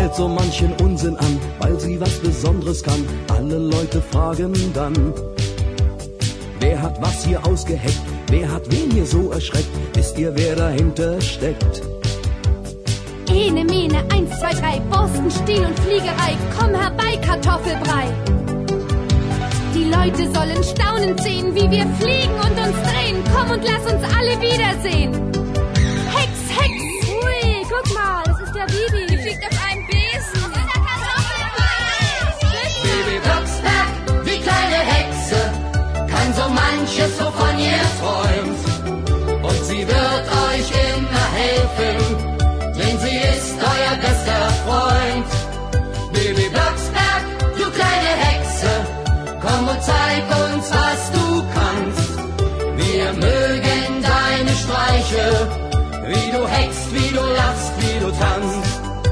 stellt so manchen Unsinn an, weil sie was Besonderes kann. Alle Leute fragen dann, wer hat was hier ausgeheckt? Wer hat wen hier so erschreckt? Wisst ihr, wer dahinter steckt? Ene, Mene, 1, 2, 3, Borsten, Stiel und Fliegerei. Komm herbei, Kartoffelbrei. Die Leute sollen staunend sehen, wie wir fliegen und uns drehen. Komm und lass uns alle wiedersehen. Hex, Hex! Ui, guck mal, das ist der Bibi. Die fliegt auf einem Besen. Das ist der Kartoffelbrei. Bibi Blocksberg, die kleine Hexe, kann so manches, wovon ihr träumt. Und sie wird euch immer helfen, denn sie ist euer bester Freund. Bibi Blocksberg, du kleine Hexe, komm und zeig uns, was du kannst. Wir mögen deine Streiche, wie du hext, wie du lachst, wie du tanzt.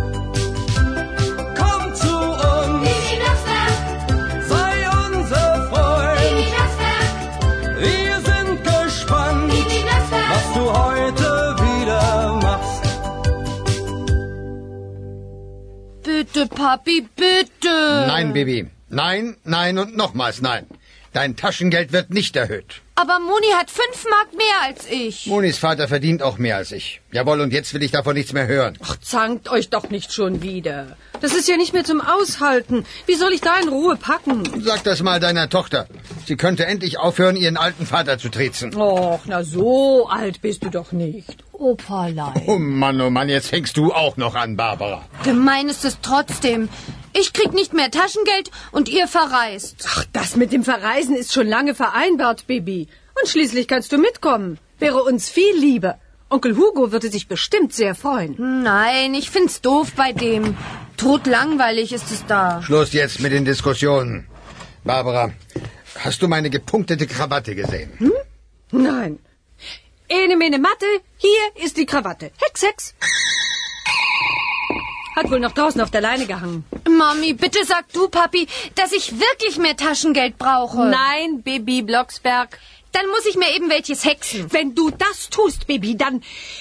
Komm zu uns, Bibi Blocksberg, sei unser Freund. Bibi Blocksberg, Wir sind gespannt, Bibi Blocksberg. was du heute wieder machst. Bitte, Papi, bitte. Nein, Bibi. Nein, nein und nochmals nein. Dein Taschengeld wird nicht erhöht. Aber Moni hat 5 Mark mehr als ich. Monis Vater verdient auch mehr als ich. Jawohl, und jetzt will ich davon nichts mehr hören. Ach, zankt euch doch nicht schon wieder. Das ist ja nicht mehr zum Aushalten. Wie soll ich da in Ruhe packen? Sag das mal deiner Tochter. Sie könnte endlich aufhören, ihren alten Vater zu triezen. Och, na so alt bist du doch nicht. Operlein. Oh Mann, jetzt fängst du auch noch an, Barbara. Gemein ist es trotzdem. Ich krieg nicht mehr Taschengeld und ihr verreist. Ach, das mit dem Verreisen ist schon lange vereinbart, Bibi. Und schließlich kannst du mitkommen. Wäre uns viel lieber. Onkel Hugo würde sich bestimmt sehr freuen. Nein, ich find's doof bei dem. Totlangweilig ist es da. Schluss jetzt mit den Diskussionen. Barbara, hast du meine gepunktete Krawatte gesehen? Nein. Ene, Mene, Matte, hier ist die Krawatte. Hex, Hex. Hat wohl noch draußen auf der Leine gehangen. Mami, bitte sag du, Papi, dass ich wirklich mehr Taschengeld brauche. Nein, Bibi Blocksberg. Dann muss ich mir eben welches hexen. Wenn du das tust, Bibi, dann...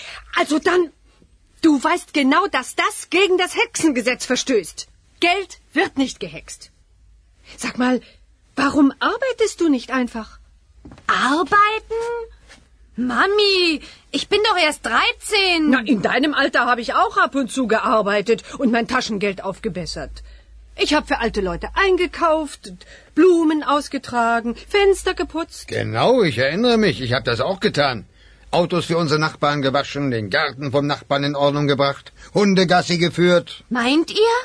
Du weißt genau, dass das gegen das Hexengesetz verstößt. Geld wird nicht gehext. Sag mal, warum arbeitest du nicht einfach? Arbeiten? Mami, ich bin doch erst 13. Na, in deinem Alter habe ich auch ab und zu gearbeitet und mein Taschengeld aufgebessert. Ich habe für alte Leute eingekauft, Blumen ausgetragen, Fenster geputzt. Genau, ich erinnere mich. Ich habe das auch getan. Autos für unsere Nachbarn gewaschen, den Garten vom Nachbarn in Ordnung gebracht, Hundegassi geführt. Meint ihr?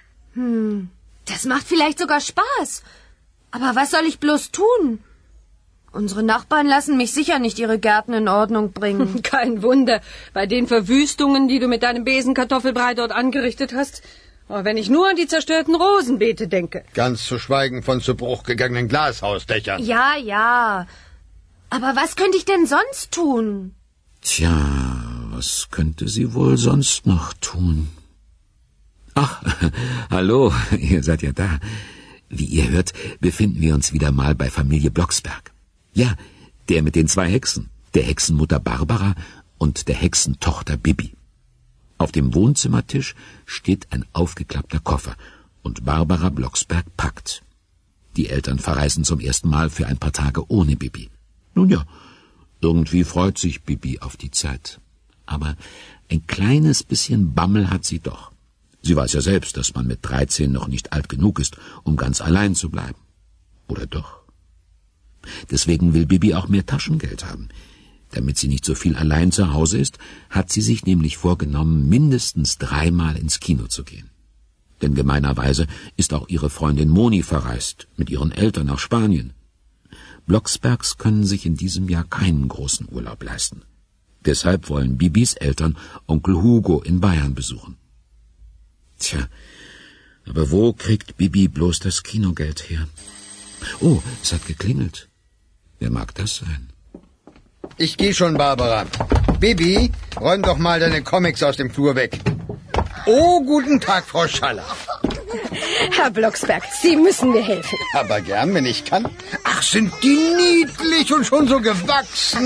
Das macht vielleicht sogar Spaß. Aber was soll ich bloß tun? Unsere Nachbarn lassen mich sicher nicht ihre Gärten in Ordnung bringen. Kein Wunder, bei den Verwüstungen, die du mit deinem Besenkartoffelbrei dort angerichtet hast. Aber wenn ich nur an die zerstörten Rosenbeete denke. Ganz zu schweigen von zu Bruch gegangenen Glashausdächern. Ja. Aber was könnte ich denn sonst tun? Tja, was könnte sie wohl sonst noch tun? Ach, hallo, ihr seid ja da. Wie ihr hört, befinden wir uns wieder mal bei Familie Blocksberg. Ja, der mit den 2 Hexen, der Hexenmutter Barbara und der Hexentochter Bibi. Auf dem Wohnzimmertisch steht ein aufgeklappter Koffer und Barbara Blocksberg packt. Die Eltern verreisen zum ersten Mal für ein paar Tage ohne Bibi. Nun ja, irgendwie freut sich Bibi auf die Zeit. Aber ein kleines bisschen Bammel hat sie doch. Sie weiß ja selbst, dass man mit 13 noch nicht alt genug ist, um ganz allein zu bleiben. Oder doch? Deswegen will Bibi auch mehr Taschengeld haben. Damit sie nicht so viel allein zu Hause ist, hat sie sich nämlich vorgenommen, mindestens 3-mal ins Kino zu gehen. Denn gemeinerweise ist auch ihre Freundin Moni verreist, mit ihren Eltern nach Spanien. Blocksbergs können sich in diesem Jahr keinen großen Urlaub leisten. Deshalb wollen Bibis Eltern Onkel Hugo in Bayern besuchen. Tja, aber wo kriegt Bibi bloß das Kinogeld her? Oh, es hat geklingelt. Wer mag das sein? Ich gehe schon, Barbara. Bibi, räum doch mal deine Comics aus dem Flur weg. Oh, guten Tag, Frau Schaller. Herr Blocksberg, Sie müssen mir helfen. Aber gern, wenn ich kann. Ach, sind die niedlich und schon so gewachsen.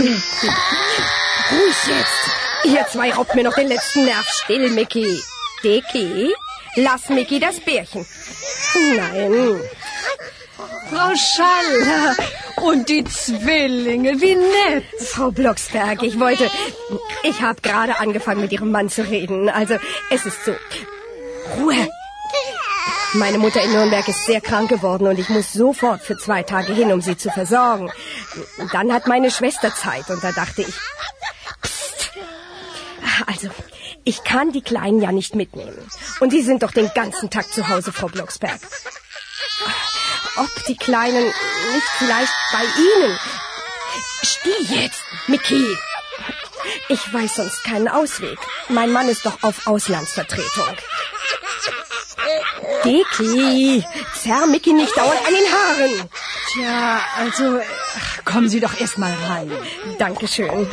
Ruhig jetzt. Ihr 2 raubt mir noch den letzten Nerv. Still, Mickey. Dicky, Lass Micky das Bärchen. Nein. Frau Schaller und die Zwillinge, wie nett. Frau Blocksberg, ich habe gerade angefangen mit Ihrem Mann zu reden. Also, es ist so. Ruhe. Meine Mutter in Nürnberg ist sehr krank geworden und ich muss sofort für 2 Tage hin, um sie zu versorgen. Dann hat meine Schwester Zeit und da dachte ich, psst. Also, ich kann die Kleinen ja nicht mitnehmen. Und die sind doch den ganzen Tag zu Hause, Frau Blocksberg. Ob die Kleinen nicht vielleicht bei Ihnen... Still jetzt, Micky. Ich weiß sonst keinen Ausweg. Mein Mann ist doch auf Auslandsvertretung. Dicky, zerr Micky nicht dauernd an den Haaren. Tja, also, kommen Sie doch erst mal rein. Dankeschön.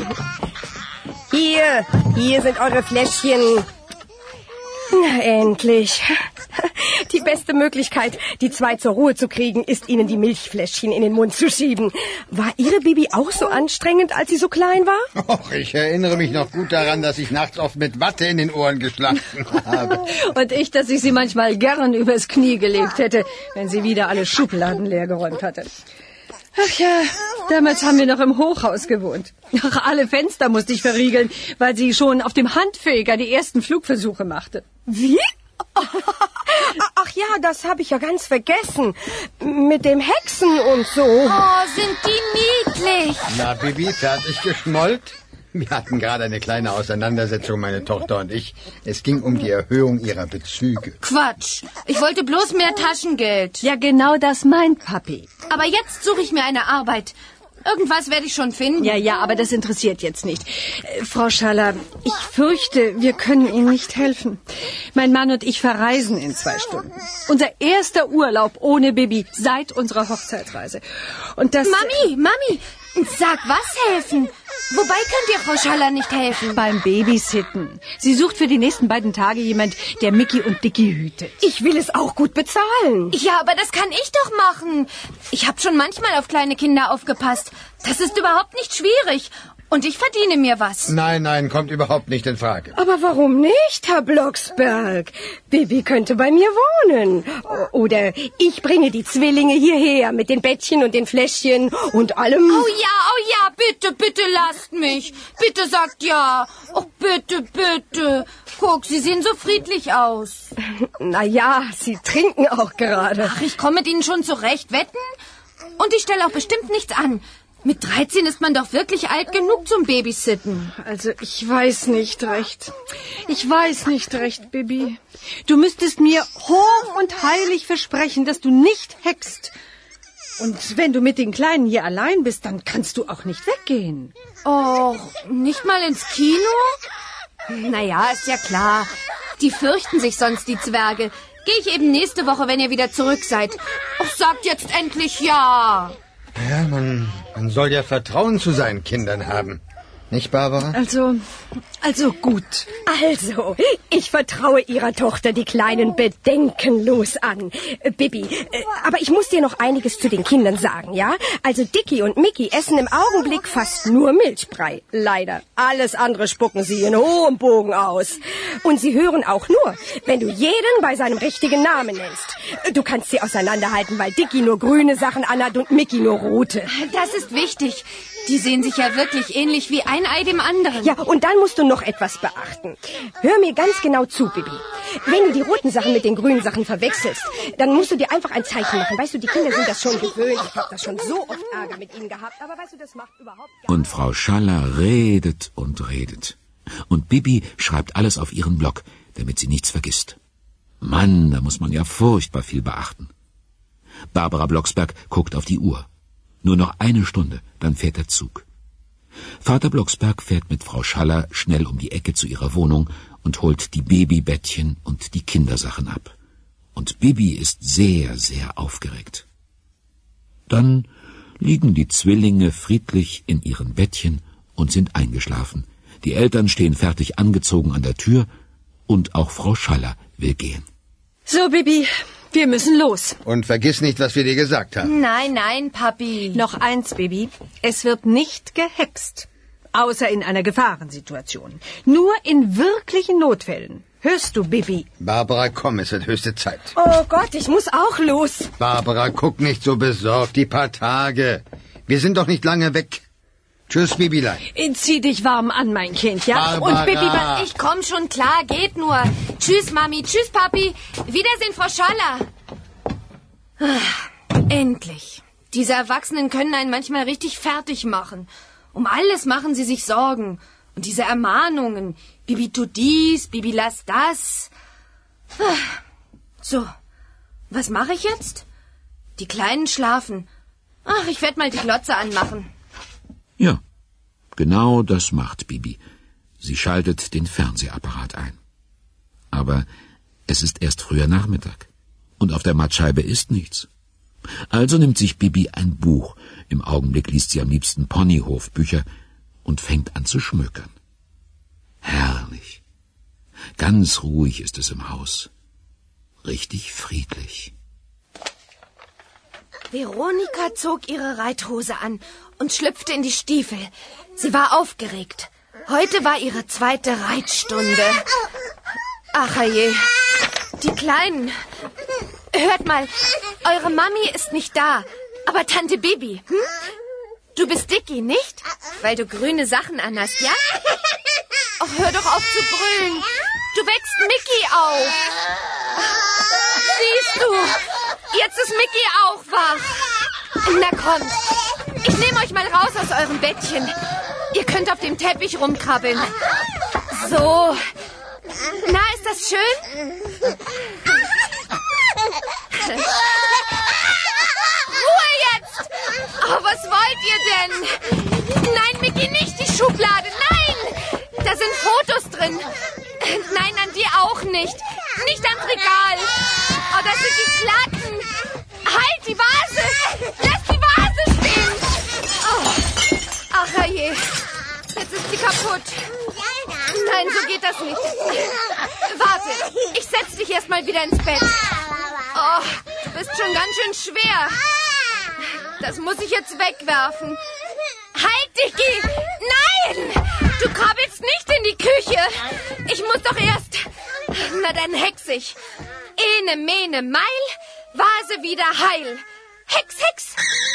Hier sind eure Fläschchen. Na, endlich. Die beste Möglichkeit, die 2 zur Ruhe zu kriegen, ist, ihnen die Milchfläschchen in den Mund zu schieben. War Ihre Bibi auch so anstrengend, als sie so klein war? Och, ich erinnere mich noch gut daran, dass ich nachts oft mit Watte in den Ohren geschlafen habe. Und ich, dass ich sie manchmal gern übers Knie gelegt hätte, wenn sie wieder alle Schubladen leergeräumt hatte. Ach ja, damals haben wir noch im Hochhaus gewohnt. Ach, alle Fenster musste ich verriegeln, weil sie schon auf dem Handfeger die ersten Flugversuche machte. Wie? Ach ja, das habe ich ja ganz vergessen. Mit dem Hexen und so. Oh, sind die niedlich. Na, Bibi, fertig geschmollt? Wir hatten gerade eine kleine Auseinandersetzung, meine Tochter und ich. Es ging um die Erhöhung ihrer Bezüge. Quatsch. Ich wollte bloß mehr Taschengeld. Ja, genau das meint Papi. Aber jetzt suche ich mir eine Arbeit. Irgendwas werde ich schon finden. Ja, aber das interessiert jetzt nicht. Frau Schaller, ich fürchte, wir können Ihnen nicht helfen. Mein Mann und ich verreisen in 2 Stunden. Unser erster Urlaub ohne Baby seit unserer Hochzeitsreise. Und das... Mami, sag was helfen? Wobei könnt ihr Frau Schaller nicht helfen? Beim Babysitten. Sie sucht für die nächsten 2 Tage jemand, der Micky und Dicky hütet. Ich will es auch gut bezahlen. Ja, aber das kann ich doch machen. Ich habe schon manchmal auf kleine Kinder aufgepasst. Das ist überhaupt nicht schwierig. Und ich verdiene mir was. Nein, kommt überhaupt nicht in Frage. Aber warum nicht, Herr Blocksberg? Bibi könnte bei mir wohnen. Oder ich bringe die Zwillinge hierher mit den Bettchen und den Fläschchen und allem. Oh ja, bitte lasst mich. Bitte sagt ja. Oh, bitte. Guck, Sie sehen so friedlich aus. Na ja, Sie trinken auch gerade. Ach, ich komme mit Ihnen schon zurecht. Wetten? Und ich stelle auch bestimmt nichts an. Mit 13 ist man doch wirklich alt genug zum Babysitten. Also, ich weiß nicht recht. Bibi. Du müsstest mir hoch und heilig versprechen, dass du nicht hext. Und wenn du mit den Kleinen hier allein bist, dann kannst du auch nicht weggehen. Oh, nicht mal ins Kino? Naja, ist ja klar. Die fürchten sich sonst, die Zwerge. Gehe ich eben nächste Woche, wenn ihr wieder zurück seid. Oh, sagt jetzt endlich ja. Ja, man soll ja Vertrauen zu seinen Kindern haben. Nicht, Barbara? Also gut. Also, ich vertraue Ihrer Tochter die Kleinen bedenkenlos an. Bibi, aber ich muss dir noch einiges zu den Kindern sagen, ja? Also Dicky und Micky essen im Augenblick fast nur Milchbrei. Leider. Alles andere spucken sie in hohem Bogen aus. Und sie hören auch nur, wenn du jeden bei seinem richtigen Namen nennst. Du kannst sie auseinanderhalten, weil Dicky nur grüne Sachen anhat und Micky nur rote. Das ist wichtig. Die sehen sich ja wirklich ähnlich wie ein Ei dem anderen. Ja, und dann musst du noch etwas beachten. Hör mir ganz genau zu, Bibi. Wenn du die roten Sachen mit den grünen Sachen verwechselst, dann musst du dir einfach ein Zeichen machen. Weißt du, die Kinder sind das schon gewöhnt. Ich habe das schon so oft Ärger mit ihnen gehabt. Aber weißt du, das macht überhaupt gar nichts. Und Frau Schaller redet und redet. Und Bibi schreibt alles auf ihren Block, damit sie nichts vergisst. Mann, da muss man ja furchtbar viel beachten. Barbara Blocksberg guckt auf die Uhr. Nur noch 1 Stunde, dann fährt der Zug. Vater Blocksberg fährt mit Frau Schaller schnell um die Ecke zu ihrer Wohnung und holt die Babybettchen und die Kindersachen ab. Und Bibi ist sehr, sehr aufgeregt. Dann liegen die Zwillinge friedlich in ihren Bettchen und sind eingeschlafen. Die Eltern stehen fertig angezogen an der Tür und auch Frau Schaller will gehen. So, Bibi, wir müssen los. Und vergiss nicht, was wir dir gesagt haben. Nein, Papi. Noch eins, Bibi. Es wird nicht gehext. Außer in einer Gefahrensituation. Nur in wirklichen Notfällen. Hörst du, Bibi? Barbara, komm, es wird höchste Zeit. Oh Gott, ich muss auch los. Barbara, guck nicht so besorgt, die paar Tage. Wir sind doch nicht lange weg. Tschüss, Bibilein. Zieh dich warm an, mein Kind, ja? Barbara. Und Bibi, Ich komm schon klar, geht nur. Tschüss, Mami, tschüss, Papi. Wiedersehen, Frau Schaller. Endlich. Diese Erwachsenen können einen manchmal richtig fertig machen. Um alles machen sie sich Sorgen. Und diese Ermahnungen. Bibi tut dies, Bibi lass das. So, was mache ich jetzt? Die Kleinen schlafen. Ach, ich werde mal die Glotze anmachen. Ja, genau das macht Bibi. Sie schaltet den Fernsehapparat ein. Aber es ist erst früher Nachmittag. Und auf der Mattscheibe ist nichts. Also nimmt sich Bibi ein Buch. Im Augenblick liest sie am liebsten Ponyhofbücher und fängt an zu schmökern. Herrlich. Ganz ruhig ist es im Haus. Richtig friedlich. Veronika zog ihre Reithose an und schlüpfte in die Stiefel. Sie war aufgeregt. Heute war ihre zweite Reitstunde. Ach je, die Kleinen. Hört mal, eure Mami ist nicht da, aber Tante Bibi. Du bist Dicky, nicht? Weil du grüne Sachen anhast, ja? Ach, hör doch auf zu brüllen. Du wächst Mickey auf. Siehst du, jetzt ist Mickey auch wach. Na kommt, ich nehme euch mal raus aus eurem Bettchen. Ihr könnt auf dem Teppich rumkrabbeln. So. Na, ist das schön? Ruhe jetzt! Oh, was wollt ihr denn? Nein, Mickey, nicht die Schublade. Nein! Da sind Fotos drin. Nein, an dir auch nicht. Nicht ans Regal. Oh, das sind die Platten. Halt, die Vase! Lass die Vase stehen! Oh. Ach, herrje. Jetzt ist sie kaputt. Nein, so geht das nicht. Warte, ich setz dich erst mal wieder ins Bett. Oh, du bist schon ganz schön schwer. Das muss ich jetzt wegwerfen. Halt, Dicky! Nein! Du krabbelst nicht in die Küche. Ich muss doch erst... Na, dann hex ich. Ene, mene, meil, Vase wieder heil. Hex, hex.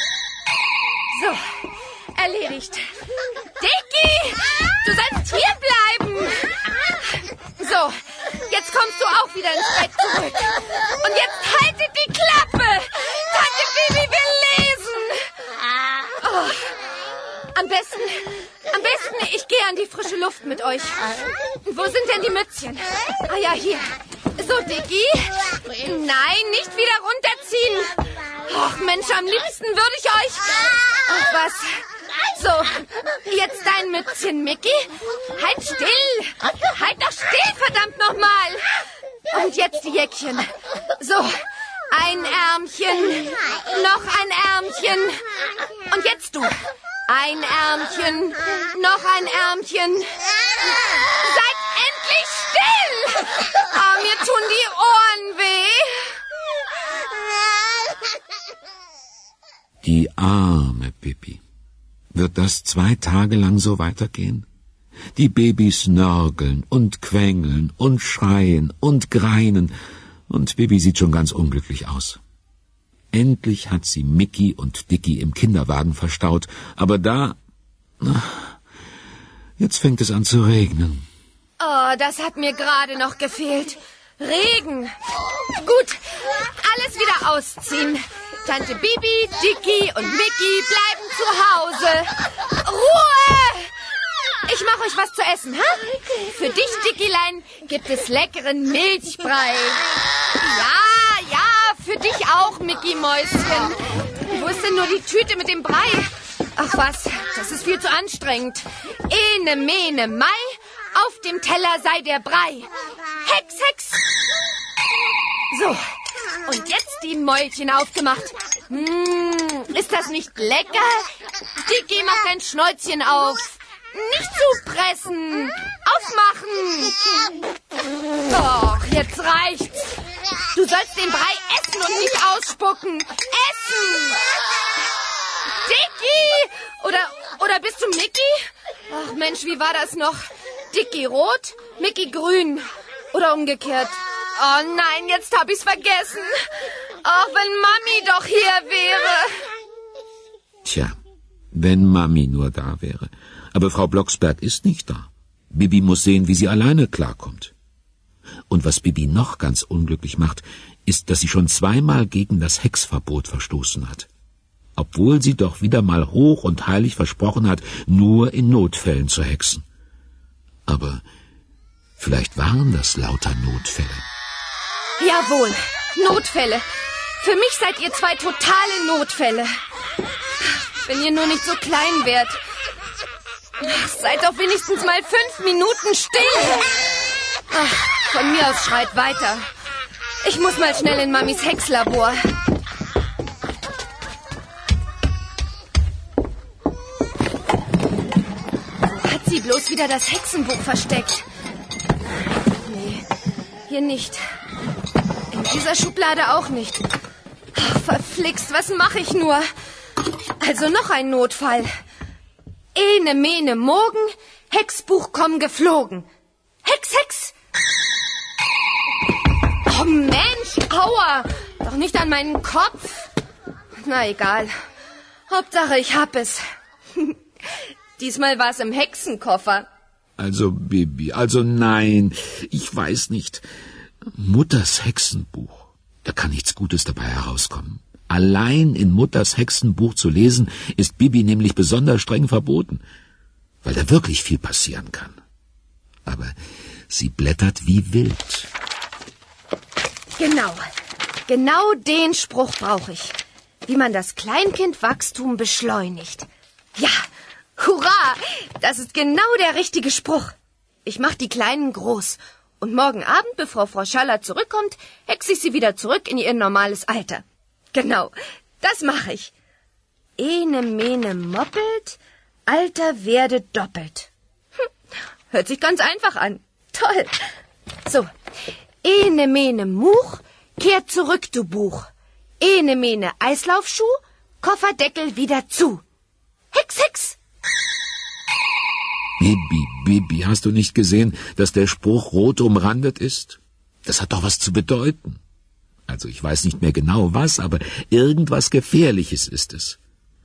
So, erledigt. Dicky! Du sollst hier bleiben. So, jetzt kommst du auch wieder ins Bett zurück. Und jetzt haltet die Klappe. Tante Bibi will lesen. Oh. Am besten, ich gehe an die frische Luft mit euch. Wo sind denn die Mützchen? Ah ja, hier. So, Dicky. Nein, nicht wieder runterziehen. Ach Mensch, am liebsten würde ich euch... Ach was. So, jetzt dein Mützchen, Mickey. Halt still. Halt doch still, verdammt nochmal. Und jetzt die Jäckchen. So, ein Ärmchen. Noch ein Ärmchen. Und jetzt du. Ein Ärmchen. Noch ein Ärmchen. Seid endlich still. Oh, mir tun die Ohren weh. Die arme Bibi. Wird das 2 Tage lang so weitergehen? Die Babys nörgeln und quengeln und schreien und greinen und Bibi sieht schon ganz unglücklich aus. Endlich hat sie Mickey und Dicky im Kinderwagen verstaut, aber jetzt fängt es an zu regnen. Oh, das hat mir gerade noch gefehlt. Regen. Gut, alles wieder ausziehen. Tante Bibi, Dicky und Mickey bleiben zu Hause. Ruhe! Ich mache euch was zu essen, ha? Für dich, Dickylein, gibt es leckeren Milchbrei. Ja, für dich auch, Mickey Mäuschen. Wo ist denn nur die Tüte mit dem Brei? Ach was, das ist viel zu anstrengend. Ene, mene, mai, auf dem Teller sei der Brei. Hex, hex. So, und jetzt die Mäulchen aufgemacht. Ist das nicht lecker? Dicky, mach dein Schnäuzchen auf. Nicht zupressen. Aufmachen. Doch, jetzt reicht's. Du sollst den Brei essen und nicht ausspucken. Essen. Dicky! Oder bist du Mickey? Ach Mensch, wie war das noch? Dicky rot, Mickey grün. Oder umgekehrt. Oh nein, jetzt hab ich's vergessen. Auch wenn Mami doch hier wäre. Tja, wenn Mami nur da wäre. Aber Frau Blocksberg ist nicht da. Bibi muss sehen, wie sie alleine klarkommt. Und was Bibi noch ganz unglücklich macht, ist, dass sie schon 2-mal gegen das Hexverbot verstoßen hat. Obwohl sie doch wieder mal hoch und heilig versprochen hat, nur in Notfällen zu hexen. Aber vielleicht waren das lauter Notfälle. Jawohl, Notfälle. Für mich seid ihr 2 totale Notfälle. Wenn ihr nur nicht so klein wärt. Seid doch wenigstens mal 5 Minuten still. Ach, von mir aus schreit weiter. Ich muss mal schnell in Mamis Hexlabor. Hat sie bloß wieder das Hexenbuch versteckt? Nee, hier nicht. In dieser Schublade auch nicht. Ach, verflixt, was mache ich nur? Also noch ein Notfall. Ene, mene, morgen, Hexbuch komm geflogen. Hex, Hex! Oh Mensch, aua! Doch nicht an meinen Kopf. Na egal. Hauptsache, ich hab es. Diesmal war es im Hexenkoffer. Also, Bibi, also nein, ich weiß nicht. Mutters Hexenbuch, da kann nichts Gutes dabei herauskommen. Allein in Mutters Hexenbuch zu lesen, ist Bibi nämlich besonders streng verboten, weil da wirklich viel passieren kann. Aber sie blättert wie wild. Genau den Spruch brauche ich. Wie man das Kleinkindwachstum beschleunigt. Ja, hurra! Das ist genau der richtige Spruch. Ich mach die Kleinen groß. Und morgen Abend, bevor Frau Schaller zurückkommt, hexe ich sie wieder zurück in ihr normales Alter. Genau, das mache ich. Ene, mene, moppelt, Alter werde doppelt. Hört sich ganz einfach an. Toll. So, ene, mene, Much, kehr zurück, du Buch. Ene, mene, Eislaufschuh, Kofferdeckel wieder zu. Hex, Hex. Bibi, hast du nicht gesehen, dass der Spruch rot umrandet ist? Das hat doch was zu bedeuten. Also ich weiß nicht mehr genau was, aber irgendwas Gefährliches ist es.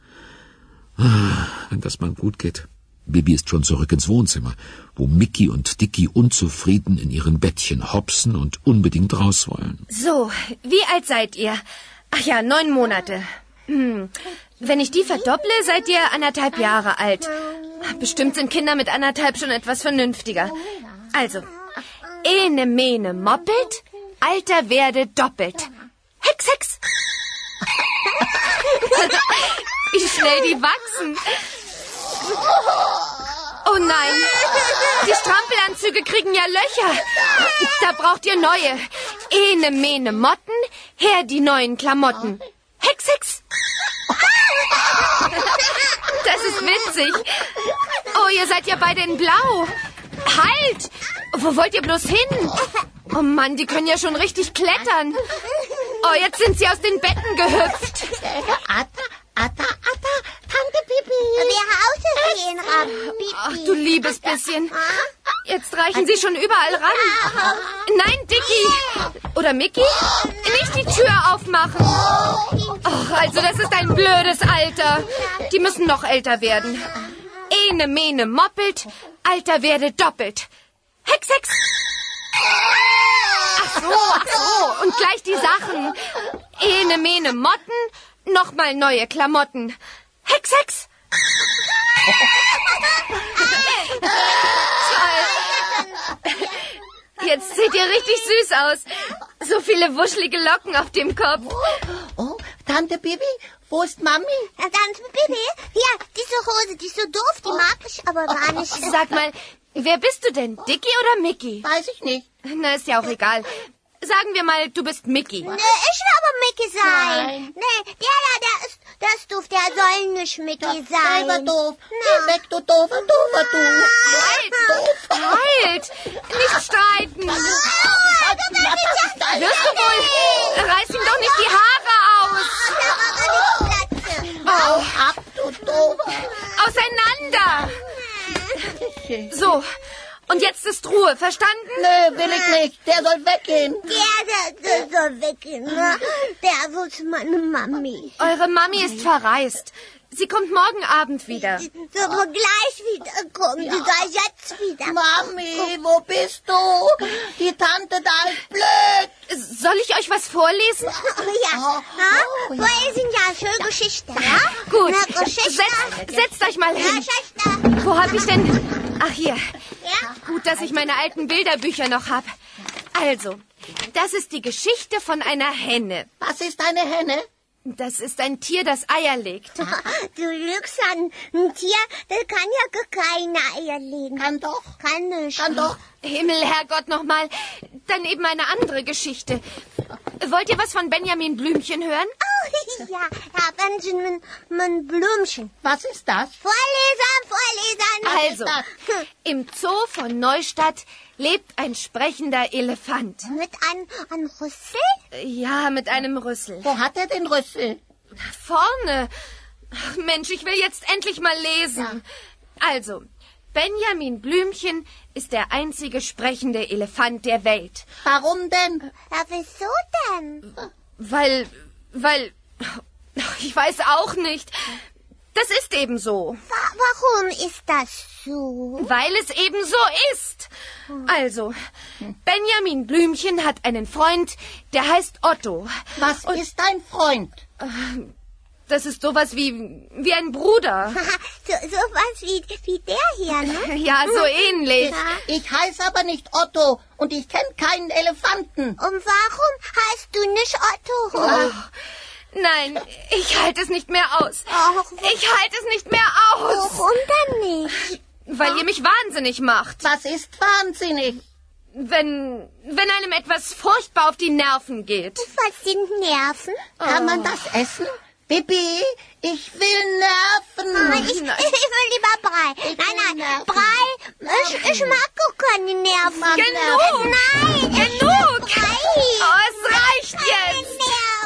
Wenn das mal gut geht. Bibi ist schon zurück ins Wohnzimmer, wo Micky und Dicky unzufrieden in ihren Bettchen hopsen und unbedingt raus wollen. So, wie alt seid ihr? Ach ja, 9 Monate. Wenn ich die verdopple, seid ihr 1,5 Jahre alt. Bestimmt sind Kinder mit 1,5 schon etwas vernünftiger. Also, ene, mene, moppelt, Alter werde doppelt. Hex, Hex. Wie schnell die wachsen. Oh nein, die Strampelanzüge kriegen ja Löcher. Da braucht ihr neue. Ene, mene, Motten, her die neuen Klamotten. Hex, Hex. Das ist witzig. Oh, ihr seid ja beide in Blau. Halt! Wo wollt ihr bloß hin? Oh Mann, die können ja schon richtig klettern. Oh, jetzt sind sie aus den Betten gehüpft. Atta, Tante Bibi. Wir Hause gehen, Bibi. Ach, du liebes bisschen. Jetzt reichen sie schon überall ran. Nein, Dicky. Oder Micky? Nicht die Tür aufmachen. Ach, also das ist ein blödes Alter. Die müssen noch älter werden. Ene, mene, moppelt, Alter werde doppelt. Hex, Hex. Ach so. Und gleich die Sachen. Ene, mene, Motten, nochmal neue Klamotten. Hex, Hex. Jetzt seht ihr richtig süß aus. So viele wuschelige Locken auf dem Kopf. Oh, Tante Bibi, wo ist Mami? Tante Bibi? Ja, diese Hose, die ist so doof, die mag ich aber gar nicht. Sag mal, wer bist du denn? Dicky oder Micky? Weiß ich nicht. Na, ist ja auch egal. Sagen wir mal, du bist Micky. Nee, ich will aber Micky sein. Nein. Nee, der ist doof, der soll nicht Micky sein. Der doof. Geh weg, du doofer du. Halt! Nicht streiten! Wirst du wohl? Reiß ihm doch nicht die Haare aus! Hau ab, du doof. Auseinander! So, Und jetzt ist Ruhe, verstanden? Nö, will ich nicht. Der soll weggehen. Der soll weggehen. Ne? Der wird meine Mami. Eure Mami ist verreist. Sie kommt morgen Abend wieder. Sie soll gleich wiederkommen. Sie soll jetzt wieder. Mami, wo bist du? Die Tante da ist blöd. Soll ich euch was vorlesen? Ja. Vorlesen, ja, schöne Geschichte, ja? Gut, Na, Geschichte. setzt euch mal hin. Geschichte. Wo hab ich denn... Ach, hier. Ja? Gut, dass ich meine alten Bilderbücher noch hab. Also, das ist die Geschichte von einer Henne. Was ist eine Henne? Das ist ein Tier, das Eier legt. Du lügst an. Ein Tier, das kann ja gar keine Eier legen. Kann doch. Kann nicht. Kann doch. Himmel, Herrgott, nochmal. Dann eben eine andere Geschichte. Wollt ihr was von Benjamin Blümchen hören? Oh, ja, Benjamin Blümchen. Was ist das? Vorlesern. Also, im Zoo von Neustadt lebt ein sprechender Elefant. Mit einem Rüssel? Ja, mit einem Rüssel. Wo hat er den Rüssel? Vorne. Ach, Mensch, ich will jetzt endlich mal lesen. Also, Benjamin Blümchen ist der einzige sprechende Elefant der Welt. Warum denn? Ja, wieso denn? Weil, ich weiß auch nicht. Das ist eben so. Warum ist das so? Weil es eben so ist. Also, Benjamin Blümchen hat einen Freund, der heißt Otto. Was ist dein Freund? Das ist sowas wie ein Bruder. so was wie der hier, ne? Ja, so ähnlich. Ich heiße aber nicht Otto und ich kenne keinen Elefanten. Und warum heißt du nicht Otto? Oh, nein, ich halte es nicht mehr aus. Ich halte es nicht mehr aus. Warum denn nicht? Weil ihr mich wahnsinnig macht. Was ist wahnsinnig? Wenn einem etwas furchtbar auf die Nerven geht. Was sind Nerven? Kann man das essen? Bibi, ich will Nerven. Ich will lieber Brei. Nein, Brei. Ich mag auch keine Nerven. Genug. Nein. Genug. Brei. Oh, es reicht jetzt.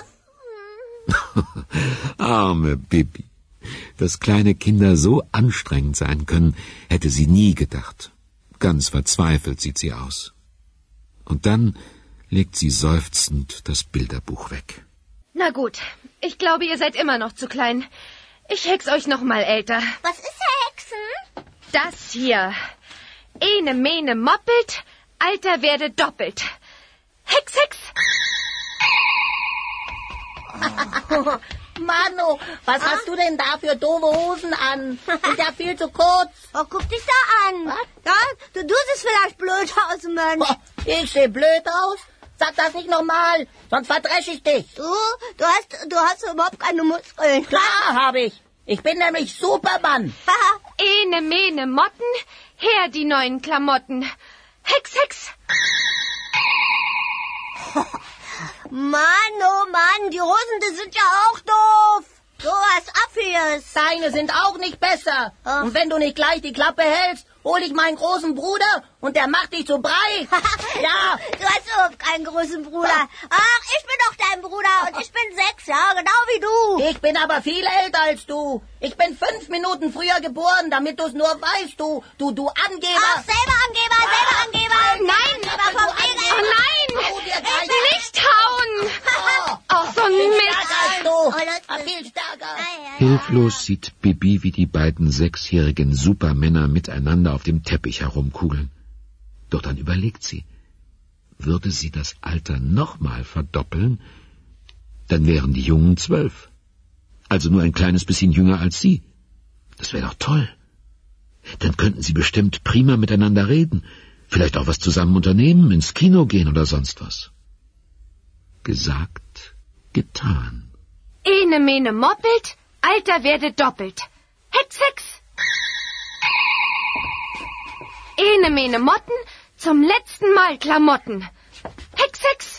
Nerven. Arme Bibi. Dass kleine Kinder so anstrengend sein können, hätte sie nie gedacht. Ganz verzweifelt sieht sie aus. Und dann legt sie seufzend das Bilderbuch weg. Na gut, ich glaube, ihr seid immer noch zu klein. Ich hex euch noch mal älter. Was ist Hexen? Das hier. Ene, mene, moppelt, Alter werde doppelt. Hex, Hex. Manu, was hast du denn da für doofe Hosen an? Sind ja viel zu kurz. Oh, guck dich da an. Was? Ja, du siehst vielleicht blöd aus, Mensch. Oh, ich sehe blöd aus. Sag das nicht nochmal, sonst verdresche ich dich. Du hast überhaupt keine Muskeln. Klar habe ich. Ich bin nämlich Superman. Ene, mene, Motten, her die neuen Klamotten. Hex, Hex. Mann, oh Mann, die Hosen, die sind ja auch doof. So was Affiges. Deine sind auch nicht besser. Ach. Und wenn du nicht gleich die Klappe hältst, hol ich meinen großen Bruder und der macht dich zu Brei. Ja. Du hast überhaupt keinen großen Bruder. Ach, ich bin doch dein Bruder und ich bin 6, ja, genau wie du. Ich bin aber viel älter als du. Ich bin 5 Minuten früher geboren, damit du es nur weißt, du Angeber. Ach, selber Angeber. Nein. Aber vom Wege. Oh nein. Hau dir gleich Nicht hauen. Oh, so ein Mist. stärker als du. Viel stärker. Hilflos sieht Bibi, wie die beiden 6-jährigen Supermänner miteinander auf dem Teppich herumkugeln. Doch dann überlegt sie, würde sie das Alter nochmal verdoppeln, dann wären die Jungen 12. Also nur ein kleines bisschen jünger als sie. Das wäre doch toll. Dann könnten sie bestimmt prima miteinander reden, vielleicht auch was zusammen unternehmen, ins Kino gehen oder sonst was. Gesagt, getan. Ene, mene, moppelt, Alter werde doppelt. Hex, Hex. Ene, mene, Motten, zum letzten Mal Klamotten. Hex, Hex.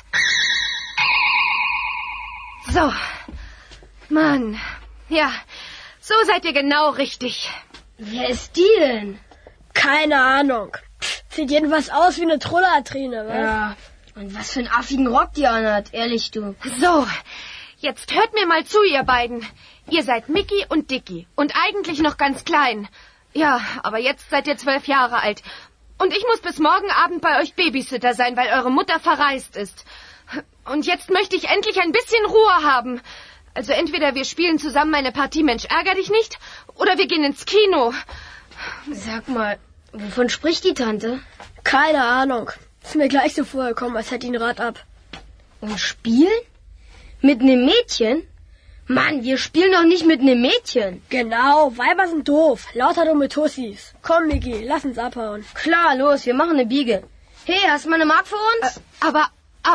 So. Mann. Ja, so seid ihr genau richtig. Wer ist die denn? Keine Ahnung. Sieht jedenfalls aus wie eine Trollatrine, was? Ja, und was für einen affigen Rock die anhat, ehrlich du. So, jetzt hört mir mal zu, ihr beiden. Ihr seid Mickey und Dicky und eigentlich noch ganz klein. Ja, aber jetzt seid ihr 12 Jahre alt. Und ich muss bis morgen Abend bei euch Babysitter sein, weil eure Mutter verreist ist. Und jetzt möchte ich endlich ein bisschen Ruhe haben. Also entweder wir spielen zusammen eine Partie Mensch ärger dich nicht, oder wir gehen ins Kino. Sag mal, wovon spricht die Tante? Keine Ahnung. Ist mir gleich so vorgekommen, als hätte ihn Rad ab. Und spielen? Mit einem Mädchen? Mann, wir spielen doch nicht mit einem Mädchen. Genau, Weiber sind doof. Lauter dumme Tussis. Komm, Micky, lass uns abhauen. Klar, los, wir machen eine Biege. Hey, hast du mal eine Mark für uns? Aber,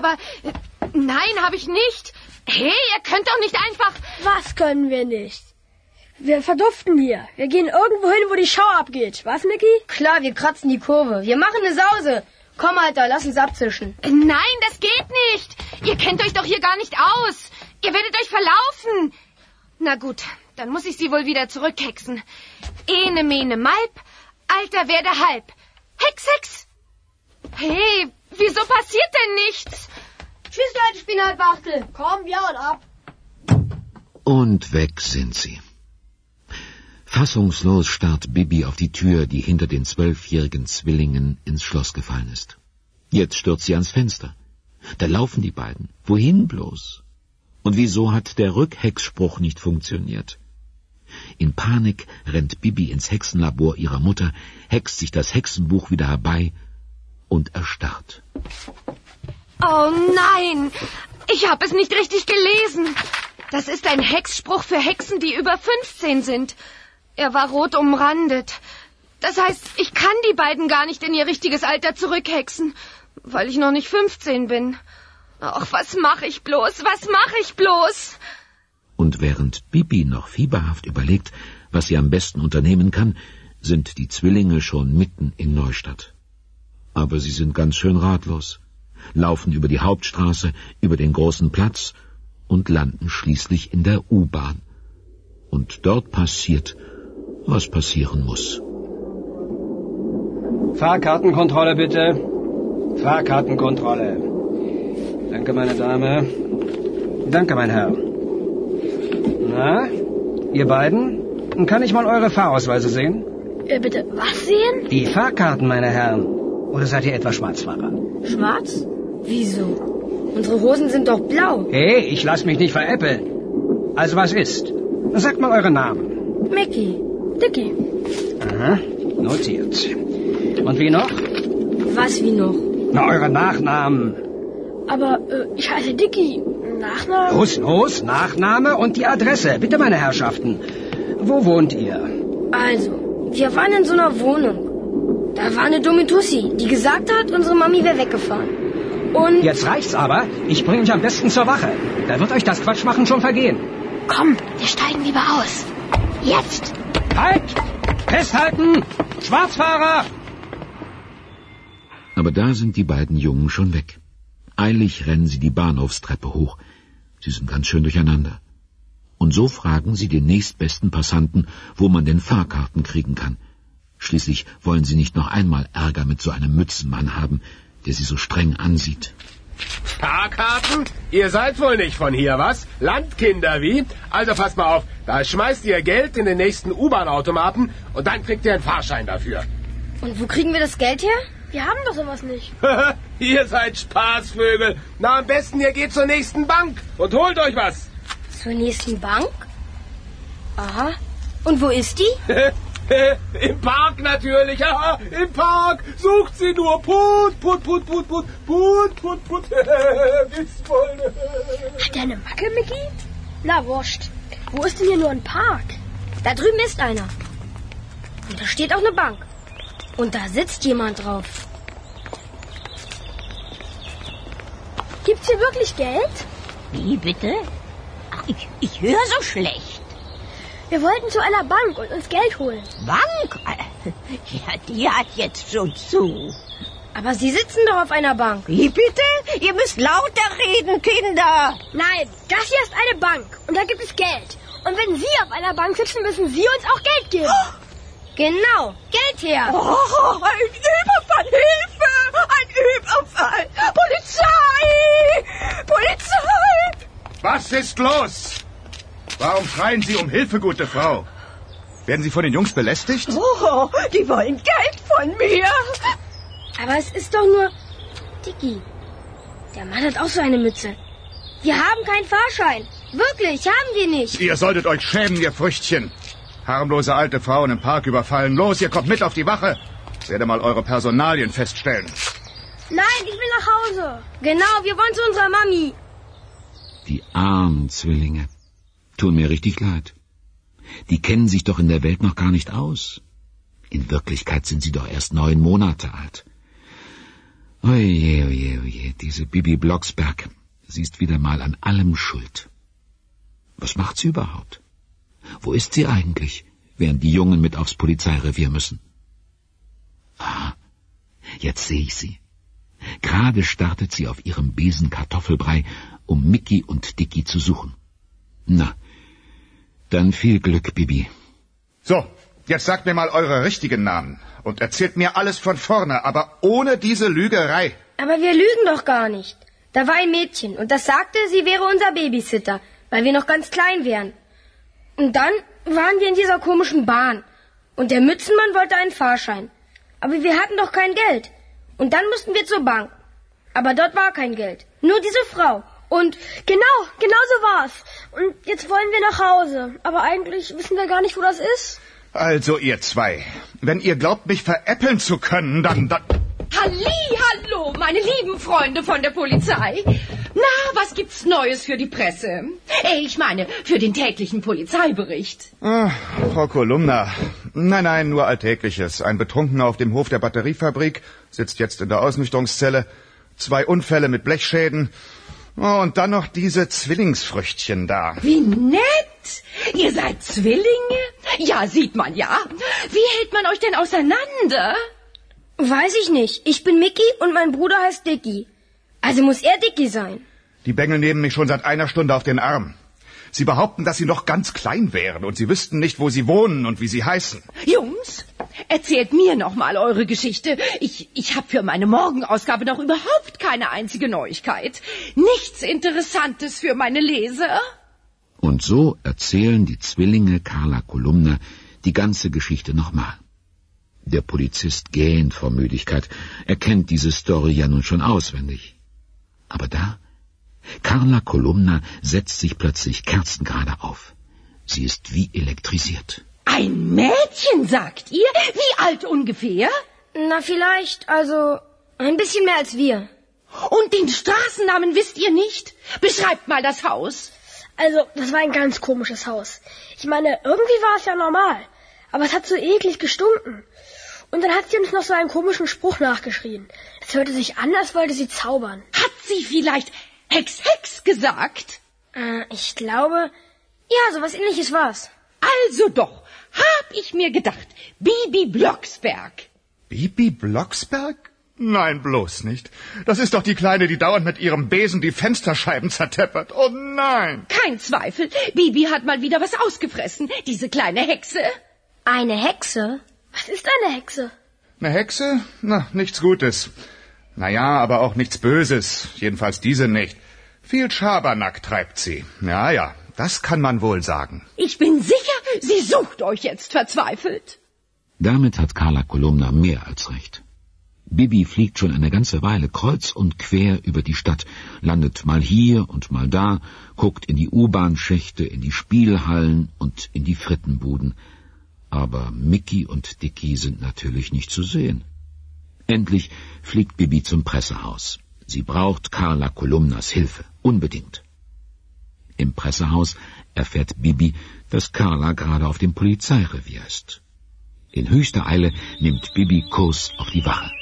nein, habe ich nicht. Hey, ihr könnt doch nicht einfach... Was können wir nicht? Wir verduften hier. Wir gehen irgendwo hin, wo die Schau abgeht. Was, Micky? Klar, wir kratzen die Kurve. Wir machen eine Sause. Komm, Alter, lass uns abzischen. Nein, das geht nicht. Ihr kennt euch doch hier gar nicht aus. Ihr werdet euch verlaufen. Na gut, dann muss ich sie wohl wieder zurückhexen. Ene, mene, malb, Alter werde halb. Hex, Hex. Hey, wieso passiert denn nichts? Tschüss, Leute, Spinatwachtel. Komm, wir hauen ab. Und weg sind sie. Fassungslos starrt Bibi auf die Tür, die hinter den 12-jährigen Zwillingen ins Schloss gefallen ist. Jetzt stürzt sie ans Fenster. Da laufen die beiden. Wohin bloß? Und wieso hat der Rückhexspruch nicht funktioniert? In Panik rennt Bibi ins Hexenlabor ihrer Mutter, hext sich das Hexenbuch wieder herbei und erstarrt. Oh nein, ich habe es nicht richtig gelesen. Das ist ein Hexspruch für Hexen, die über 15 sind. Er war rot umrandet. Das heißt, ich kann die beiden gar nicht in ihr richtiges Alter zurückhexen, weil ich noch nicht 15 bin. Ach, was mache ich bloß? Was mache ich bloß? Und während Bibi noch fieberhaft überlegt, was sie am besten unternehmen kann, sind die Zwillinge schon mitten in Neustadt. Aber sie sind ganz schön ratlos, laufen über die Hauptstraße, über den großen Platz und landen schließlich in der U-Bahn. Und dort passiert, was passieren muss. Fahrkartenkontrolle bitte. Fahrkartenkontrolle. Danke, meine Dame. Danke, mein Herr. Na, ihr beiden? Kann ich mal eure Fahrausweise sehen? Bitte, was sehen? Die Fahrkarten, meine Herren. Oder seid ihr etwa Schwarzfahrer? Schwarz? Wieso? Unsere Hosen sind doch blau. Hey, ich lass mich nicht veräppeln. Also was ist? Sagt mal eure Namen. Micky. Dicky. Aha, notiert. Und wie noch? Was wie noch? Na, eure Nachnamen. Aber ich heiße Dicky. Nachname? Los, Nachname und die Adresse. Bitte, meine Herrschaften. Wo wohnt ihr? Also, wir waren in so einer Wohnung. Da war eine dumme Tussi, die gesagt hat, unsere Mami wäre weggefahren. Und... Jetzt reicht's aber. Ich bringe euch am besten zur Wache. Da wird euch das Quatschmachen schon vergehen. Komm, wir steigen lieber aus. Jetzt! Halt! Festhalten! Schwarzfahrer! Aber da sind die beiden Jungen schon weg. Eilig rennen sie die Bahnhofstreppe hoch. Sie sind ganz schön durcheinander. Und so fragen sie den nächstbesten Passanten, wo man denn Fahrkarten kriegen kann. Schließlich wollen sie nicht noch einmal Ärger mit so einem Mützenmann haben, der sie so streng ansieht. Fahrkarten? Ihr seid wohl nicht von hier, was? Landkinder, wie? Also passt mal auf, da schmeißt ihr Geld in den nächsten U-Bahn-Automaten und dann kriegt ihr einen Fahrschein dafür. Und wo kriegen wir das Geld her? Wir haben doch sowas nicht. Ihr seid Spaßvögel. Na, am besten ihr geht zur nächsten Bank und holt euch was. Zur nächsten Bank? Aha. Und wo ist die? Im Park natürlich. Ja, im Park. Sucht sie nur. Put, put, put, put, put, put, put, put. Hat der eine Macke, Micky? Na, wurscht. Wo ist denn hier nur ein Park? Da drüben ist einer. Und da steht auch eine Bank. Und da sitzt jemand drauf. Gibt's hier wirklich Geld? Wie bitte? Ach, ich höre so schlecht. Wir wollten zu einer Bank und uns Geld holen. Bank? Ja, die hat jetzt schon zu. Aber Sie sitzen doch auf einer Bank. Wie bitte? Ihr müsst lauter reden, Kinder. Nein, das hier ist eine Bank und da gibt es Geld. Und wenn Sie auf einer Bank sitzen, müssen Sie uns auch Geld geben. Oh, genau, Geld her. Oh, ein Überfall, Hilfe! Ein Überfall! Polizei! Polizei! Was ist los? Warum schreien Sie um Hilfe, gute Frau? Werden Sie von den Jungs belästigt? Oh, die wollen Geld von mir. Aber es ist doch nur... Dicky, der Mann hat auch so eine Mütze. Wir haben keinen Fahrschein. Wirklich, haben wir nicht. Ihr solltet euch schämen, ihr Früchtchen. Harmlose alte Frauen im Park überfallen. Los, ihr kommt mit auf die Wache. Ich werde mal eure Personalien feststellen. Nein, ich will nach Hause. Genau, wir wollen zu unserer Mami. Die armen Zwillinge. Tun mir richtig leid. Die kennen sich doch in der Welt noch gar nicht aus. In Wirklichkeit sind sie doch erst 9 Monate alt. Oje, oje, oje, diese Bibi Blocksberg. Sie ist wieder mal an allem schuld. Was macht sie überhaupt? Wo ist sie eigentlich, während die Jungen mit aufs Polizeirevier müssen? Ah, jetzt sehe ich sie. Gerade startet sie auf ihrem Besen Kartoffelbrei, um Micky und Dicky zu suchen. Na, dann viel Glück, Bibi. So, jetzt sagt mir mal eure richtigen Namen und erzählt mir alles von vorne, aber ohne diese Lügerei. Aber wir lügen doch gar nicht. Da war ein Mädchen und das sagte, sie wäre unser Babysitter, weil wir noch ganz klein wären. Und dann waren wir in dieser komischen Bahn und der Mützenmann wollte einen Fahrschein. Aber wir hatten doch kein Geld. Und dann mussten wir zur Bank. Aber dort war kein Geld. Nur diese Frau. Und genau so war's. Und jetzt wollen wir nach Hause. Aber eigentlich wissen wir gar nicht, wo das ist. Also ihr zwei, wenn ihr glaubt, mich veräppeln zu können, dann... Hallo, meine lieben Freunde von der Polizei. Na, was gibt's Neues für die Presse? Ich meine, für den täglichen Polizeibericht. Ah, Frau Kolumna. Nein, nur Alltägliches. Ein Betrunkener auf dem Hof der Batteriefabrik sitzt jetzt in der Ausnüchterungszelle. 2 Unfälle mit Blechschäden. Oh, und dann noch diese Zwillingsfrüchtchen da. Wie nett! Ihr seid Zwillinge? Ja, sieht man ja. Wie hält man euch denn auseinander? Weiß ich nicht. Ich bin Micky und mein Bruder heißt Dicky. Also muss er Dicky sein. Die Bengel nehmen mich schon seit einer Stunde auf den Arm. Sie behaupten, dass sie noch ganz klein wären und sie wüssten nicht, wo sie wohnen und wie sie heißen. Jungs, erzählt mir noch mal eure Geschichte. Ich habe für meine Morgenausgabe noch überhaupt keine einzige Neuigkeit. Nichts Interessantes für meine Leser. Und so erzählen die Zwillinge Carla Kolumna die ganze Geschichte nochmal. Der Polizist gähnt vor Müdigkeit. Er kennt diese Story ja nun schon auswendig. Aber da, Carla Kolumna setzt sich plötzlich kerzengerade auf. Sie ist wie elektrisiert. Ein Mädchen, sagt ihr? Wie alt ungefähr? Na, vielleicht, also ein bisschen mehr als wir. Und den Straßennamen wisst ihr nicht? Beschreibt mal das Haus. Also, das war ein ganz komisches Haus. Ich meine, irgendwie war es ja normal. Aber es hat so eklig gestunken. Und dann hat sie uns noch so einen komischen Spruch nachgeschrien. Es hörte sich an, als wollte sie zaubern. Hat sie vielleicht Hex, Hex gesagt? Ich glaube, ja, sowas Ähnliches war's. Also doch, hab ich mir gedacht. Bibi Blocksberg. Bibi Blocksberg? Nein, bloß nicht. Das ist doch die Kleine, die dauernd mit ihrem Besen die Fensterscheiben zerteppert. Oh nein. Kein Zweifel, Bibi hat mal wieder was ausgefressen, diese kleine Hexe. Eine Hexe? Was ist eine Hexe? Eine Hexe? Na, nichts Gutes. Naja, aber auch nichts Böses. Jedenfalls diese nicht. Viel Schabernack treibt sie. Ja, das kann man wohl sagen. Ich bin sicher, sie sucht euch jetzt verzweifelt. Damit hat Carla Kolumna mehr als recht. Bibi fliegt schon eine ganze Weile kreuz und quer über die Stadt, landet mal hier und mal da, guckt in die U-Bahn-Schächte, in die Spielhallen und in die Frittenbuden. Aber Micky und Dicky sind natürlich nicht zu sehen. Endlich fliegt Bibi zum Pressehaus. Sie braucht Carla Kolumnas Hilfe, unbedingt. Im Pressehaus erfährt Bibi, dass Carla gerade auf dem Polizeirevier ist. In höchster Eile nimmt Bibi Kurs auf die Wache.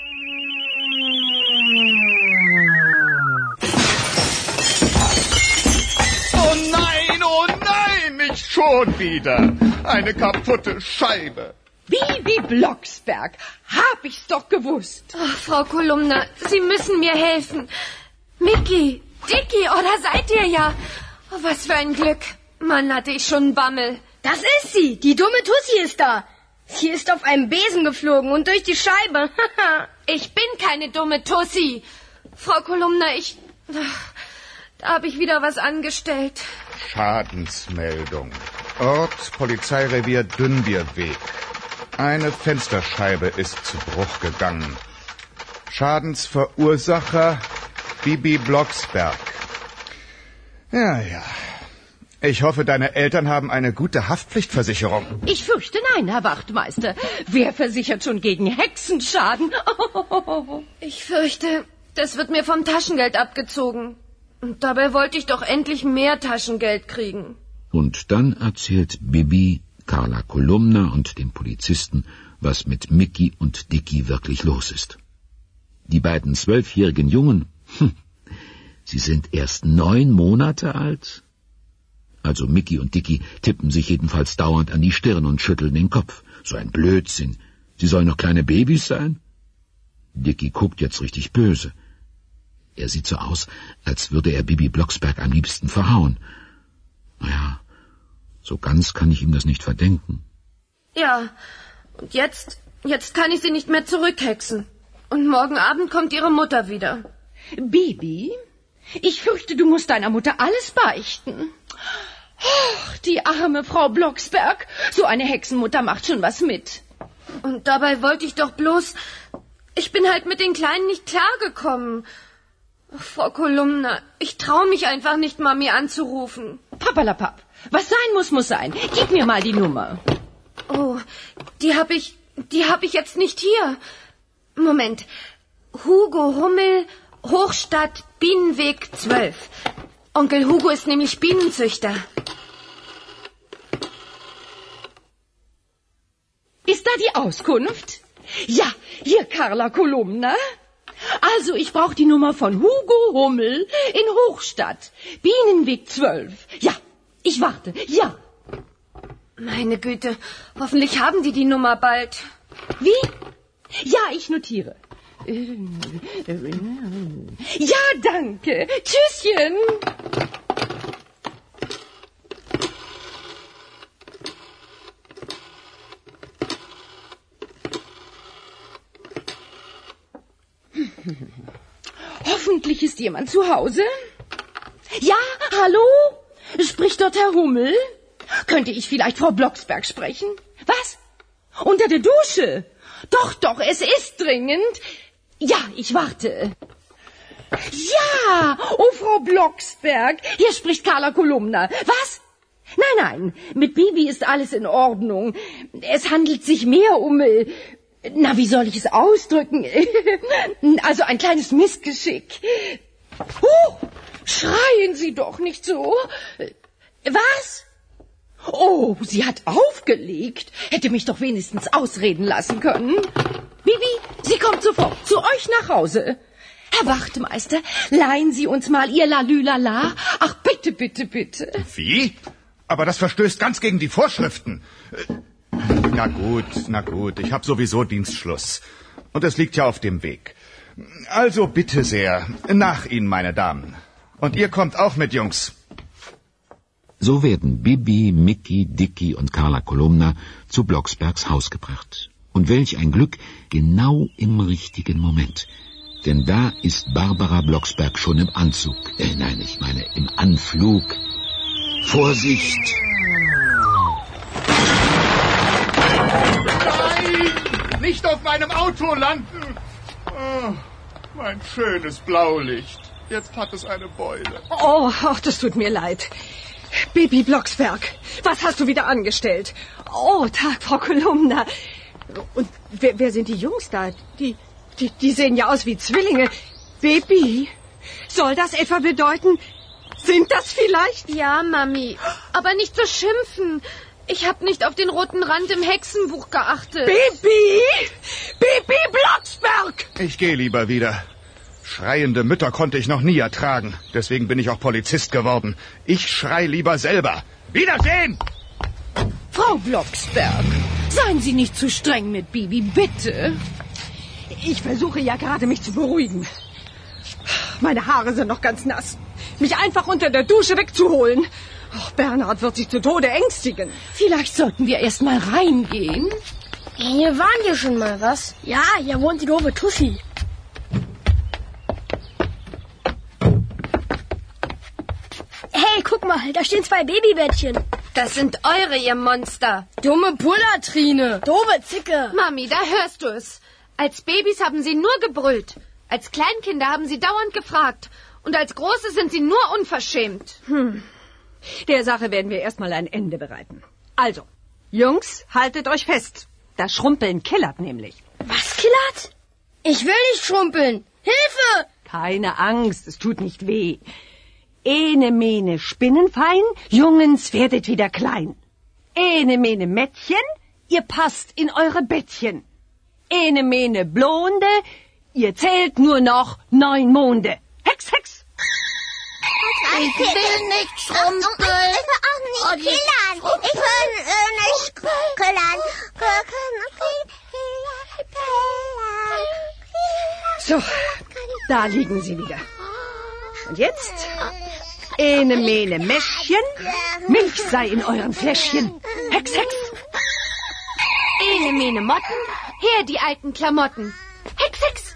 Oh nein, nicht schon wieder. Eine kaputte Scheibe. Bibi Blocksberg, hab ich's doch gewusst. Oh, Frau Kolumna, Sie müssen mir helfen. Micky, Dicky, oh, da seid ihr ja. Oh, was für ein Glück. Mann, hatte ich schon einen Bammel. Das ist sie, die dumme Tussi ist da. Sie ist auf einem Besen geflogen und durch die Scheibe. Ich bin keine dumme Tussi. Frau Kolumna, da habe ich wieder was angestellt. Schadensmeldung. Ort Polizeirevier Dünnbierweg. Eine Fensterscheibe ist zu Bruch gegangen. Schadensverursacher Bibi Blocksberg. Ja. Ich hoffe, deine Eltern haben eine gute Haftpflichtversicherung. Ich fürchte nein, Herr Wachtmeister. Wer versichert schon gegen Hexenschaden? Ich fürchte, das wird mir vom Taschengeld abgezogen. Und dabei wollte ich doch endlich mehr Taschengeld kriegen. Und dann erzählt Bibi Carla Kolumna und den Polizisten, was mit Micky und Dicky wirklich los ist. Die beiden 12-jährigen Jungen, sie sind erst 9 Monate alt. Also Micky und Dicky tippen sich jedenfalls dauernd an die Stirn und schütteln den Kopf. So ein Blödsinn. Sie sollen noch kleine Babys sein? Dicky guckt jetzt richtig böse. Er sieht so aus, als würde er Bibi Blocksberg am liebsten verhauen. Naja, so ganz kann ich ihm das nicht verdenken. Ja, und jetzt kann ich sie nicht mehr zurückhexen. Und morgen Abend kommt ihre Mutter wieder. Bibi, ich fürchte, du musst deiner Mutter alles beichten. Oh, die arme Frau Blocksberg. So eine Hexenmutter macht schon was mit. Und dabei wollte ich doch bloß... Ich bin halt mit den Kleinen nicht klargekommen. Frau Kolumna, ich traue mich einfach nicht, Mami anzurufen. Papalapap, was sein muss, muss sein. Gib mir mal die Nummer. Oh, die hab ich jetzt nicht hier. Moment. Hugo Hummel, Hochstadt, Bienenweg 12. Onkel Hugo ist nämlich Bienenzüchter. Ist da die Auskunft? Ja, hier Carla Kolumna. Also, ich brauche die Nummer von Hugo Hummel in Hochstadt, Bienenweg 12. Ja, ich warte, ja. Meine Güte, hoffentlich haben die Nummer bald. Wie? Ja, ich notiere. Ja, danke. Tschüsschen. Hoffentlich ist jemand zu Hause. Ja, hallo? Spricht dort Herr Hummel? Könnte ich vielleicht Frau Blocksberg sprechen? Was? Unter der Dusche? Doch, es ist dringend. Ja, ich warte. Ja, oh, Frau Blocksberg, hier spricht Carla Kolumna. Was? Nein, mit Bibi ist alles in Ordnung. Es handelt sich mehr um... Na, wie soll ich es ausdrücken? Also ein kleines Missgeschick. Schreien Sie doch nicht so. Was? Oh, sie hat aufgelegt. Hätte mich doch wenigstens ausreden lassen können. Bibi, sie kommt sofort zu euch nach Hause. Herr Wachtmeister, leihen Sie uns mal Ihr Lalülala. Ach, bitte, bitte, bitte. Wie? Aber das verstößt ganz gegen die Vorschriften. Na gut, ich habe sowieso Dienstschluss. Und es liegt ja auf dem Weg. Also bitte sehr, nach Ihnen, meine Damen. Und ihr kommt auch mit, Jungs. So werden Bibi, Micky, Dicky und Carla Kolumna zu Blocksbergs Haus gebracht. Und welch ein Glück, genau im richtigen Moment. Denn da ist Barbara Blocksberg schon im Anzug. Nein, ich meine im Anflug. Vorsicht! Nein! Nicht auf meinem Auto landen! Oh, mein schönes Blaulicht. Jetzt hat es eine Beule. Oh, ach, das tut mir leid. Bibi Blocksberg, was hast du wieder angestellt? Oh, Tag, Frau Kolumna. Und wer sind die Jungs da? Die sehen ja aus wie Zwillinge. Bibi, soll das etwa bedeuten, sind das vielleicht? Ja, Mami, aber nicht so schimpfen. Ich habe nicht auf den roten Rand im Hexenbuch geachtet. Bibi Blocksberg! Ich gehe lieber wieder. Schreiende Mütter konnte ich noch nie ertragen. Deswegen bin ich auch Polizist geworden. Ich schrei lieber selber. Wiedersehen! Frau Blocksberg, seien Sie nicht zu streng mit Bibi, bitte. Ich versuche ja gerade, mich zu beruhigen. Meine Haare sind noch ganz nass. Mich einfach unter der Dusche wegzuholen. Oh, Bernhard wird sich zu Tode ängstigen. Vielleicht sollten wir erst mal reingehen. Hier waren wir schon mal, was? Ja, hier wohnt die doofe Tussi. Hey, guck mal, da stehen 2 Babybettchen. Das sind eure, ihr Monster. Dumme Pullertrine. Doofe Zicke. Mami, da hörst du es. Als Babys haben sie nur gebrüllt. Als Kleinkinder haben sie dauernd gefragt. Und als Große sind sie nur unverschämt. Der Sache werden wir erstmal ein Ende bereiten. Also, Jungs, haltet euch fest. Das Schrumpeln killert nämlich. Was killert? Ich will nicht schrumpeln. Hilfe! Keine Angst, es tut nicht weh. Ene mene Spinnenfein, Jungens werdet wieder klein. Ene mene Mädchen, ihr passt in eure Bettchen. Ene mene Blonde, ihr zählt nur noch 9 Monde. Hex, Hex! Ich will nicht schrumpeln. Ich will auch nicht killern. Ich will nicht killern. So, da liegen sie wieder. Und jetzt? Ene mene Mäschchen, Milch sei in euren Fläschchen. Hex, Hex! Ene mene Motten, her die alten Klamotten. Hex, Hex!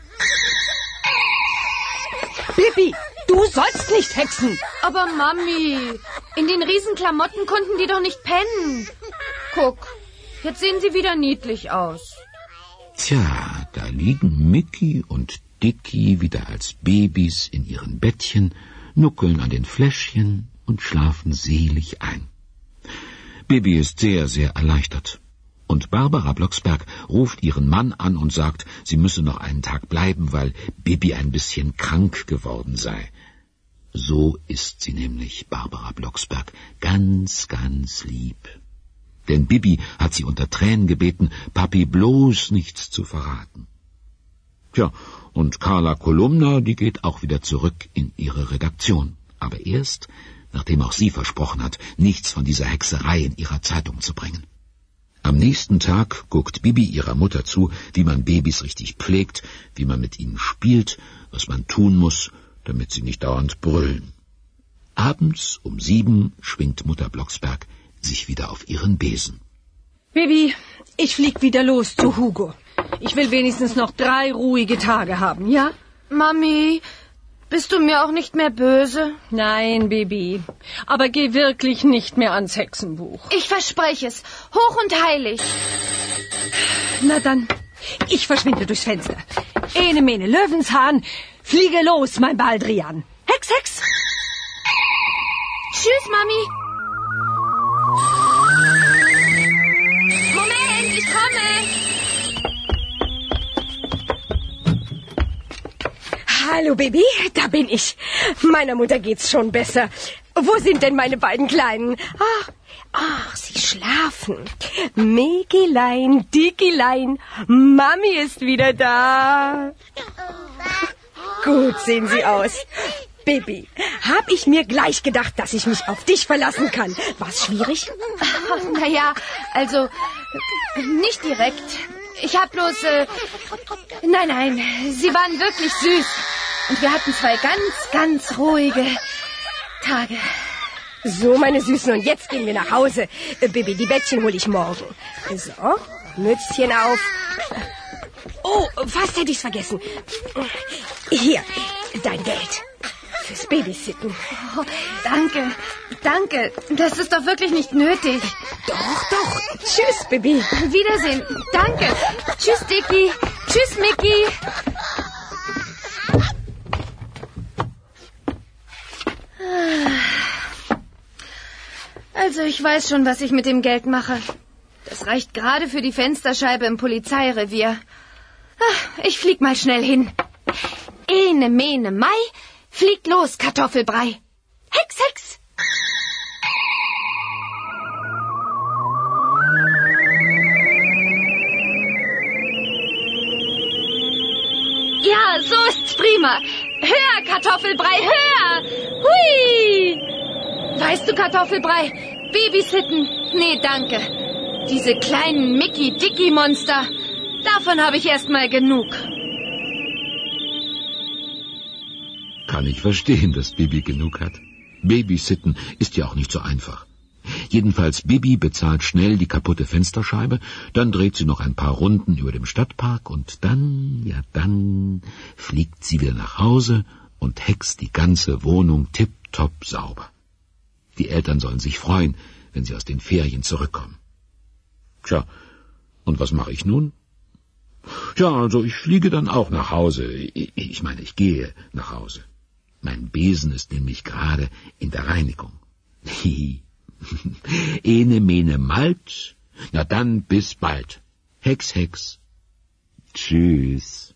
Bibi, du sollst nicht hexen. Aber Mami, in den Riesenklamotten konnten die doch nicht pennen. Guck, jetzt sehen sie wieder niedlich aus. Tja, da liegen Mickey und Dicky wieder als Babys in ihren Bettchen, nuckeln an den Fläschchen und schlafen selig ein. Bibi ist sehr, sehr erleichtert. Und Barbara Blocksberg ruft ihren Mann an und sagt, sie müsse noch einen Tag bleiben, weil Bibi ein bisschen krank geworden sei. So ist sie nämlich, Barbara Blocksberg, ganz, ganz lieb. Denn Bibi hat sie unter Tränen gebeten, Papi bloß nichts zu verraten. Tja, und Carla Kolumna, die geht auch wieder zurück in ihre Redaktion. Aber erst, nachdem auch sie versprochen hat, nichts von dieser Hexerei in ihrer Zeitung zu bringen. Am nächsten Tag guckt Bibi ihrer Mutter zu, wie man Babys richtig pflegt, wie man mit ihnen spielt, was man tun muss, damit sie nicht dauernd brüllen. Abends um 7 schwingt Mutter Blocksberg sich wieder auf ihren Besen. Bibi, ich flieg wieder los zu Hugo. Ich will wenigstens noch 3 ruhige Tage haben, ja? Mami, bist du mir auch nicht mehr böse? Nein, Bibi. Aber geh wirklich nicht mehr ans Hexenbuch. Ich verspreche es. Hoch und heilig. Na dann, ich verschwinde durchs Fenster. Ene mene Löwenshahn, fliege los, mein Baldrian. Hex, Hex! Tschüss, Mami. Moment, ich komme. Hallo, Baby, da bin ich. Meiner Mutter geht's schon besser. Wo sind denn meine beiden Kleinen? Ach, sie schlafen. Mägilein, Dickilein, Mami ist wieder da. Gut sehen sie aus. Baby, hab ich mir gleich gedacht, dass ich mich auf dich verlassen kann. War's schwierig? Naja, also, nicht direkt. Ich hab bloß, Nein, sie waren wirklich süß. Und wir hatten 2 ganz, ganz ruhige Tage. So, meine Süßen, und jetzt gehen wir nach Hause. Baby, die Bettchen hole ich morgen. So, Mützchen auf. Oh, fast hätte ich's vergessen. Hier, dein Geld. Fürs Babysitten. Oh, danke. Das ist doch wirklich nicht nötig. Doch. Tschüss, Baby. Wiedersehen. Danke. Tschüss, Dicky. Tschüss, Mickey. Also, ich weiß schon, was ich mit dem Geld mache. Das reicht gerade für die Fensterscheibe im Polizeirevier. Ich flieg mal schnell hin. Ene, mene, Mai, fliegt los, Kartoffelbrei. Hex, Hex! Ja, so ist's prima. Höher, Kartoffelbrei, höher! Hui! Weißt du, Kartoffelbrei, Babysitten? Nee, danke. Diese kleinen Mickey-Dicky-Monster, davon habe ich erst mal genug. Kann ich verstehen, dass Bibi genug hat. Babysitten ist ja auch nicht so einfach. Jedenfalls Bibi bezahlt schnell die kaputte Fensterscheibe, dann dreht sie noch ein paar Runden über dem Stadtpark und dann fliegt sie wieder nach Hause und hext die ganze Wohnung tipptopp sauber. Die Eltern sollen sich freuen, wenn sie aus den Ferien zurückkommen. Tja, und was mache ich nun? Tja, also ich fliege dann auch nach Hause. Ich meine, ich gehe nach Hause. Mein Besen ist nämlich gerade in der Reinigung. Ene, mene, malt. Na dann, bis bald. Hex, Hex. Tschüss.